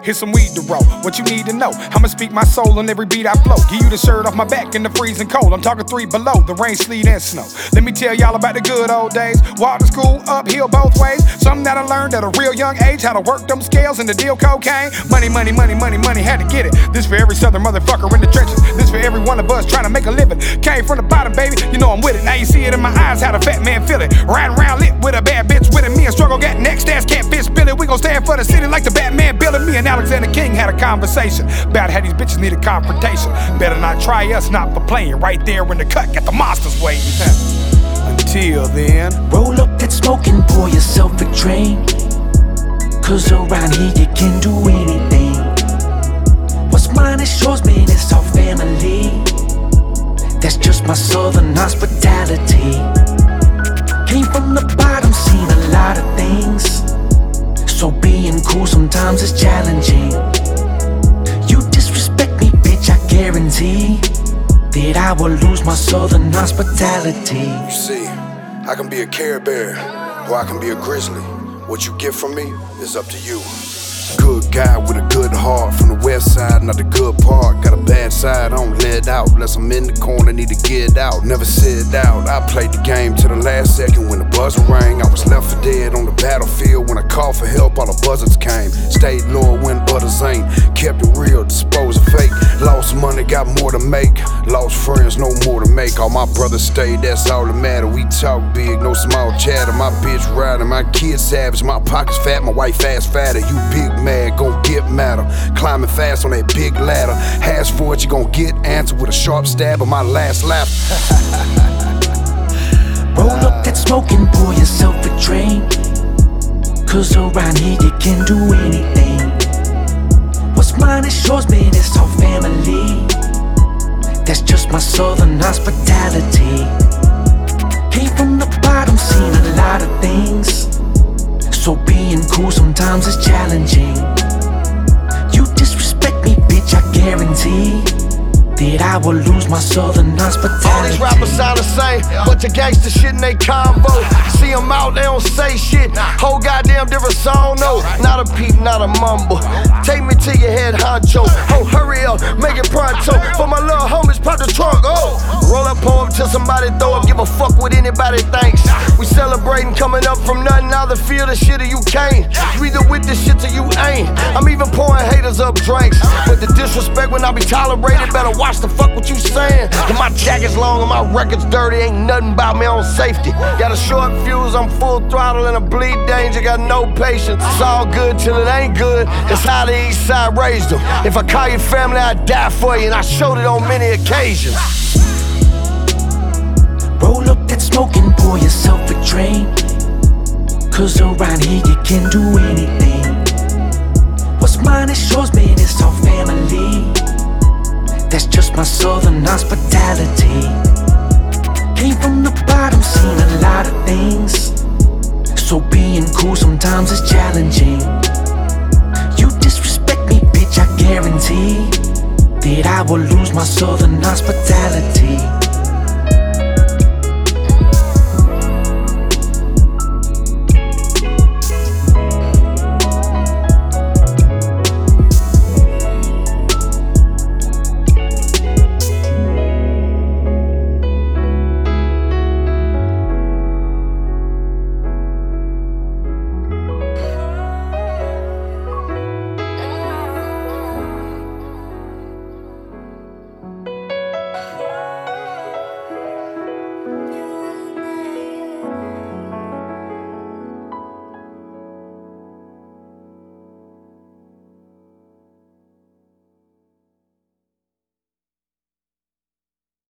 here's some weed to roll. What you need to know, I'ma speak my soul on every beat I flow. Give you the shirt off my back in the freezing cold. I'm talking 3 below, the rain, sleet, and snow. Let me tell y'all about the good old days. Walk to school, uphill both ways. Something that I learned at a real young age, how to work them scales and to deal cocaine. Money, money, money, money, money, had to get it. This for every southern motherfucker in the trenches. This for every one of us trying to make a living. Came from the bottom, baby, you know I'm with it. Now you see it in my eyes, how the fat man feel it. Riding around lit with a bad bitch with it. Me and Struggle got next ass, can't fit spill it. We gon' stand for the city like the Batman building. Me and Alexander King had a conversation about how these bitches need a confrontation. Better not try us, not for playing. Right there in the cut, got the monsters waiting. Until then, roll up that smoke and pour yourself a drink. Cause around here you can do anything. What's mine is yours, man, it's our family. That's just my southern hospitality. Came from the bottom, seen a lot of things. So being cool sometimes is challenging. You disrespect me, bitch, I guarantee that I will lose my southern hospitality. You see, I can be a Care Bear, or I can be a grizzly. What you get from me is up to you. Good guy with a good heart, from the west side, not the good part. Got a bad side, I don't let it out. Unless I'm in the corner, need to get it out. Never sit out, I played the game to the last second. When the buzzer rang, I was left for dead on the battlefield. When I called for help, all the buzzards came. Stayed loyal when others ain't. Kept it real, disposed of fake. Lost money, got more to make. Lost friends, no more to make. All my brothers stayed, that's all that matter. We talk big, no small chatter. My bitch riding, my kids savage. My pockets fat, my wife fast fatter. You big mad, gon' get madder. Climbing fast on that big ladder. Ask for it, you gon' get answered with a sharp stab of my last laugh. Roll up that smoke and pour yourself a drink. Cause around here you can do anything. What's mine is yours, man, it's our family. That's just my southern hospitality. Came from the bottom, seen a lot of things. So being cool sometimes is challenging. You disrespect me, bitch, I guarantee that I will lose my southern hospitality. All these rappers sound the same, but the gangsta shit in they convo. See them out, they don't say shit. Whole goddamn different song, no. Not a peep, not a mumble. Take me to your head honcho. Oh, hurry up, make it pronto. For my little homies, pop the trunk, oh. Roll up, pull up till somebody throw up. Give a fuck what anybody thinks. We celebrating coming up from nothing. Now the feel the shit or you can't. You either with this shit or you ain't. I'm even pouring haters up drinks. But the disrespect when I be tolerated, better watch the fuck what you saying. And my jacket's long and my record's dirty. Ain't nothing about me on safety. Got a short fuse, I'm full throttle and a bleed danger. Got no patience. It's all good till it ain't good. That's how the east side raised them. If I call your family, I die for you. And I showed it on many occasions. Roll up that smoke and pour yourself a drink. Cause around here you can do anything. What's mine is yours, man, it's our family. That's just my southern hospitality. Came from the bottom, seen a lot of things. So being cool sometimes is challenging. You disrespect me, bitch, I guarantee that I will lose my southern hospitality.